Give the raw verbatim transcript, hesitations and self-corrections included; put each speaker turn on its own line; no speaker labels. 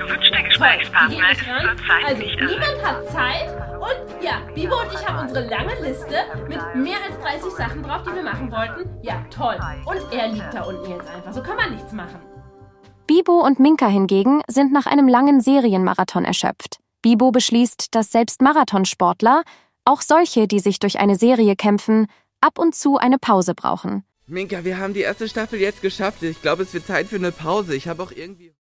gewünschter Gesprächspartner ist zurzeit
Also,
nicht
niemand hat Zeit und ja, Bibo und ich haben unsere lange Liste mit mehr als dreißig Sachen drauf, die wir machen wollten. Ja, toll. Und er liegt da unten jetzt einfach. So kann man nichts machen.
Bibo und Minka hingegen sind nach einem langen Serienmarathon erschöpft. Bibo beschließt, dass selbst Marathonsportler, auch solche, die sich durch eine Serie kämpfen, ab und zu eine Pause brauchen.
Minka, wir haben die erste Staffel jetzt geschafft. Ich glaube, es wird Zeit für eine Pause. Ich habe auch irgendwie...